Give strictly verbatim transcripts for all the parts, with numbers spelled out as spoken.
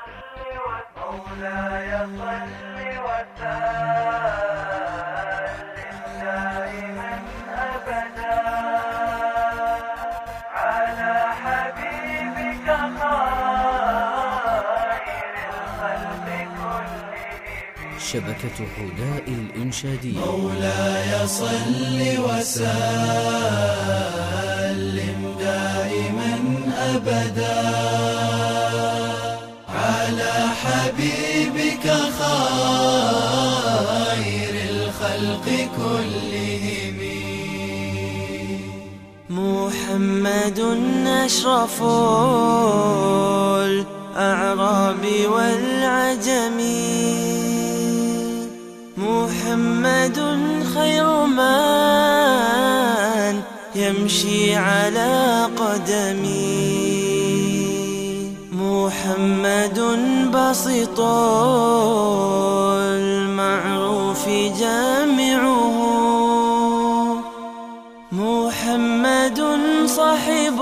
مولاي صل وسلم دائما أبدا على حبيبك خير الخلق كلهم. شبكة حداء الإنشادية. مولاي صل وسلم دائما أبدا على حبيبك خير الخلق كلهم. محمد أشرف الأعراب والعجم، محمد خير من يمشي على قدمي، محمد بسيط المعروف جامعه، محمد صاحب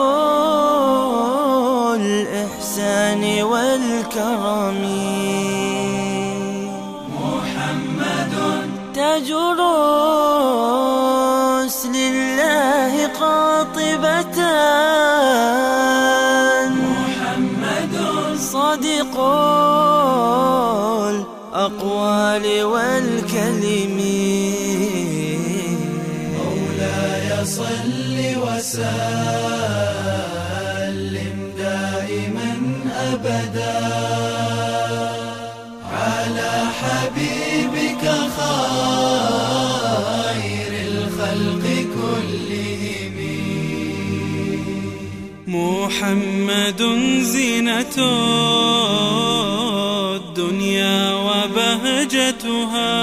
الإحسان والكرم، محمد تاج رسل الله قاطبة، محمد صادق الأقوال والكلم. مولاي صل وسلم دائما أبدا على حبيبك خير الخلق كلهم. محمد زينة الدنيا وبهجتها،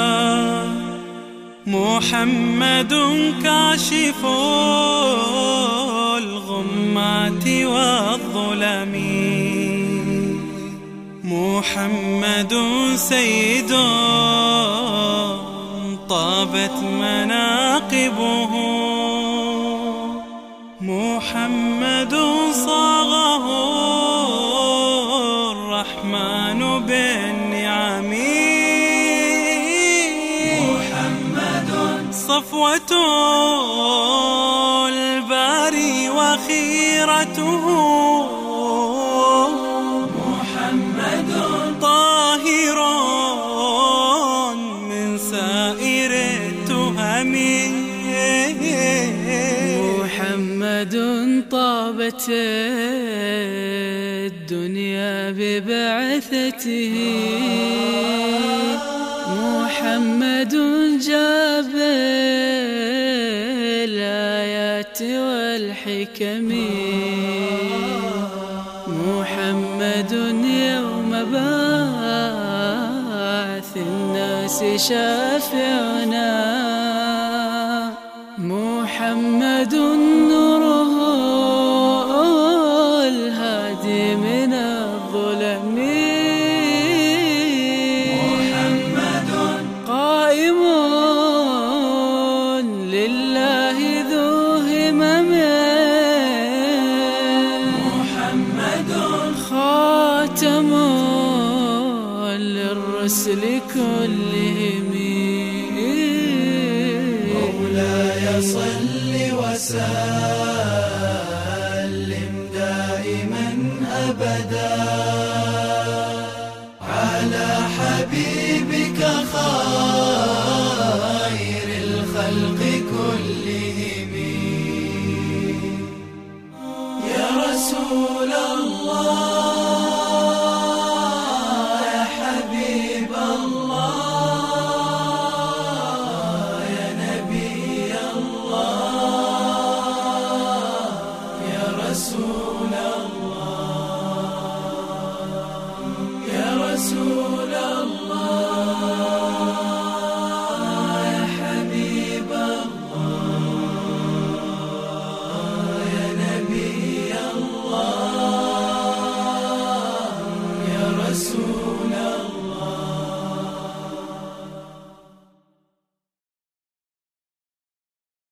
محمد كاشف الغمات والظلم، محمد سيد طابت مناقبه، محمد صاغه الرحمن بالنعم، محمد صفوة الباري وخيرته، محمد طاهر من سائر التهم، محمد طابت الدنيا ببعثته، محمد جاب الآيات والحكم، محمد يوم بعث الناس شافعنا، محمد نوره الهادي من الظلم، محمد قائم لله ذو همم، محمد خاتم للرسل كلهم. مولاي صل وسلم دائما أبدا على حبيبك خير الخلق كلهم. يا رسول الله